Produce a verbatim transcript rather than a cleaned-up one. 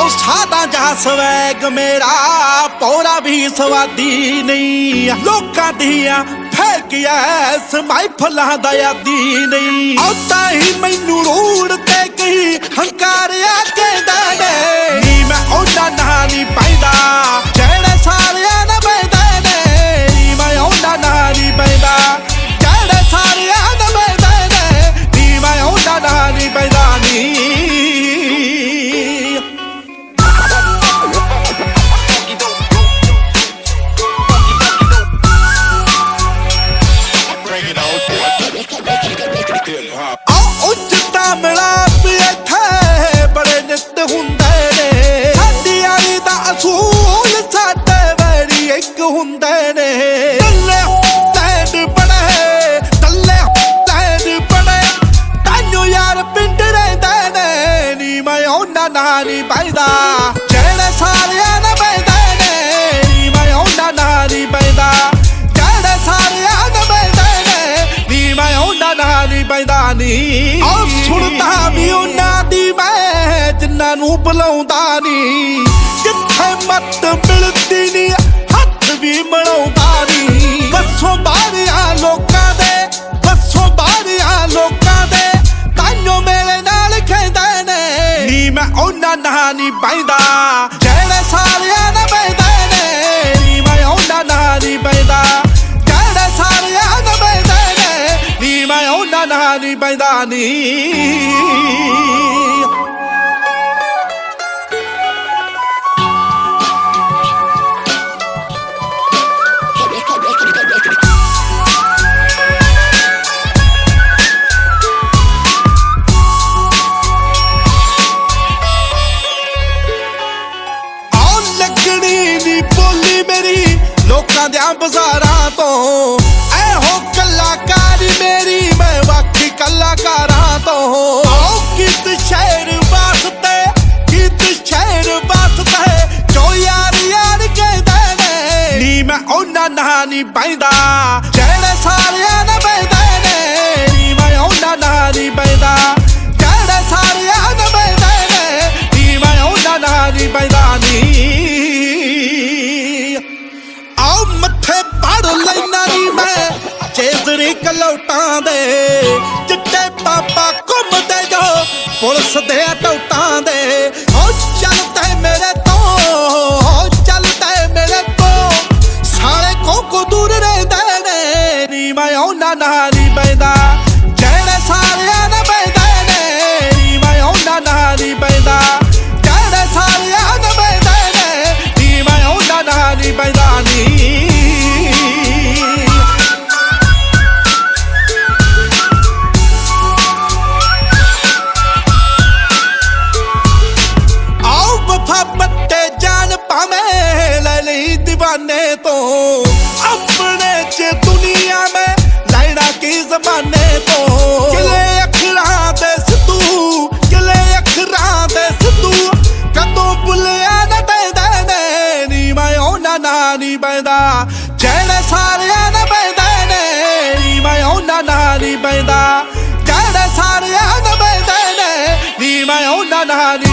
ਸਾਦਾ ਜਾ ਸਵੈਗ ਮੇਰਾ ਪੌਰਾ ਵੀ ਸਵਾਦੀ ਨਹੀਂ ਲੋਕਾਂ ਦੀਆਂ ਫੇਕਿਆ ਸਮਾਈਫਲਾਂ ਦਾ ਯਾਦੀ ਨਹੀਂ ਆਉਂਦਾ ਹੀ ਮੈਨੂੰ ਰੋੜ ਤੇ ਕਹੀ ਹੰਕਾਰਿਆ ਕਹਿੰਦਾ ਨੇ ਨੀ ਮੈਂ ਉਹਨਾਂ ਨਾਲ ਨਹੀਂ ਪੈਂਦਾ ਜਿਹੜੇ ਸਾਰਿਆਂ ਨਾਲ ਪੈਂਦੇ ਨੇ ਨੀ ਮੈਂ ਉਹਨਾਂ ਨਾਲ ਨਹੀਂ ਪੈਂਦਾ ਜਿਹੜੇ ਸਾਰਿਆਂ ਨਾਲ ਪੈਂਦੇ ਨੇ ਨੀ ਮੈਂ ਉਹਨਾਂ ਨਾਲ ਨਹੀਂ ਪੈਂਦਾ ਨੀ ਹੁੰਦੇ ਨੇ ਟੱਲੇ ਟੈਂਡ ਬੜੇ ਟੱਲੇ ਟੈਂਡ ਬੜੇ ਤਾਨੂੰ ਯਾਰ ਪਿੰਡ ਰਹਿੰਦੇ ਨੇ ਨੀ ਮੈਂ ਉਹਨਾਂ ਨਾਲ ਨਹੀਂ ਪੈਂਦਾ ਜਿਹੜੇ ਸਾਰਿਆਂ ਨਾਲ ਪੈਂਦੇ ਨੇ ਨੀ ਮੈਂ ਉਹਨਾਂ ਨਾਲ ਨਹੀਂ ਪੈਂਦਾ ਜਿਹੜੇ ਸਾਰਿਆਂ ਨਾਲ ਪੈਂਦੇ ਨੇ ਨੀ ਮੈਂ ਉਹਨਾਂ ਨਾਲ ਨਹੀਂ ਪੈਂਦਾ ਨੀ ਆਹ ਸੁਣਦਾ ਵੀ ਉਹਨਾਂ ਦੀ ਮੈਂ ਜਿੰਨਾਂ ਨੂੰ ਬੁਲਾਉਂਦਾ ਨੀ ਕਿੱਥੇ ਮੱਤ ਮਿਲਦੀ ਨੀ ਵੀ ਮਨਾਉਂਦਾ ਨੀ ਬੱਸੋਂ ਬਾਹਰਿਆ ਲੋਕਾਂ ਦੇ ਬੱਸੋਂ ਬਾਹਰਿਆ ਲੋਕਾਂ ਦੇ ਤਾਈਓ ਮੇਰੇ ਨਾਲ ਖੇਡਦੇ ਨੇ ਨੀ ਮੈਂ ਉਹਨਾਂ ਨਾਲ ਨਹੀਂ ਪੈਂਦਾ ਜਿਹੜੇ ਸਾਰਿਆਂ ਨਾਲ ਪੈਂਦੇ ਨੇ ਨੀ ਮੈਂ ਉਹਨਾਂ ਨਾਲ ਨਹੀਂ ਪੈਂਦਾ ਜਿਹੜੇ ਸਾਰਿਆਂ ਨਾਲ ਪੈਂਦੇ ਨੇ ਨੀ ਮੈਂ ਉਹਨਾਂ ਨਾਲ ਨਹੀਂ ਪੈਂਦਾ ਨੀ ਲੋਕਾਂ ਦਿਆਂ ਬਾਜ਼ਾਰਾਂ ਤੋਂ ਇਹੋ ਕਲਾਕਾਰੀ ਮੇਰੀ ਮੈਂ ਵਾਕੀ ਕਲਾਕਾਰਾਂ ਤੋਂ ਆਓ ਕਿਤ ਸ਼ਹਿਰ ਵਾਸਤੇ ਕਿਤ ਸ਼ਹਿਰ ਵਾਸਤੇ ਜੋ ਯਾਰ ਯਾਰ ਕਹਿੰਦੇ ਨੇ ਨੀ ਮੈਂ ਉਹਨਾਂ ਨਾਲ ਨਹੀਂ ਪੈਂਦਾ ਜਿਹੜੇ ਸਾਰਿਆਂ ਨਾਲ ਪੈਂਦੇ ਨੇ ਨੀ ਮੈਂ ਉਹਨਾਂ ਨਾਲ ਨਹੀਂ ਪੈਂਦਾ ਜਿਹੜੇ ਸਾਰਿਆਂ ਨਾਲ ਪੈਂਦੇ ਨੇ ਨੀ ਮੈਂ ਉਹਨਾਂ ਨਾਲ ਨਹੀਂ ਪੈਂਦਾ ਨੀ ਲੈਣਾ ਨੀ ਮੈਂ ਚੇਜ਼ਰੀ ਕਲੌਟਾਂ ਦੇ ਚਿੱਟੇ ਪਾਪਾ ਘੁੰਮਦੇ ਜੋ ਪੁਲਿਸ ਦੇ ਟੌਟਾਂ ਦੇ ਹੋ ਚੱਲਦੇ ਮੇਰੇ ਤੋਂ ਹੋ ਚੱਲਦੇ ਮੇਰੇ ਤੋਂ ਸਾਰੇ ਕੋਕੋ ਦੂਰ ਰਹਿੰਦੇ ਨੇ ਨੀ ਮੈਂ ਉਹਨਾਂ ਨਾਲ ਨਹੀਂ ਪੈਂਦਾ ਜਿਹੜੇ ਸਾਰਿਆਂ ਨਾਲ ਪੈਂਦੇ ਨੇ ਨੀ ਮੈਂ ਉਹਨਾਂ ਨਾਲ ਨਹੀਂ ਪੈਂਦਾ ਜਿਹੜੇ ਸਾਰਿਆਂ ਨਾਲ ਪੈਂਦੇ ਨੇ ਨੀ ਮੈਂ ਉਹਨਾਂ ਨਾਲ ਨਹੀਂ ਪੈਂਦਾ ਨੀ दीवाने तो अपने च दुनिया में लाइना की जमाने तो किले अखरां दे सिद्धू किले अखरां दे सिद्धू कदों भुलिया न पैंदे ने नी मैं ਉਹਨਾਂ ਨਾਲ ਨਹੀਂ ਪੈਂਦਾ ਜਿਹੜੇ ਸਾਰਿਆਂ ਨਾਲ ਪੈਂਦੇ ਨੇ ਨੀ ਮੈਂ ਉਹਨਾਂ ਨਾਲ ਨਹੀਂ ਪੈਂਦਾ ਜਿਹੜੇ ਸਾਰਿਆਂ ਨਾਲ ਪੈਂਦੇ ਨੇ ਨੀ ਮੈਂ ਉਹਨਾਂ ਨਾਲ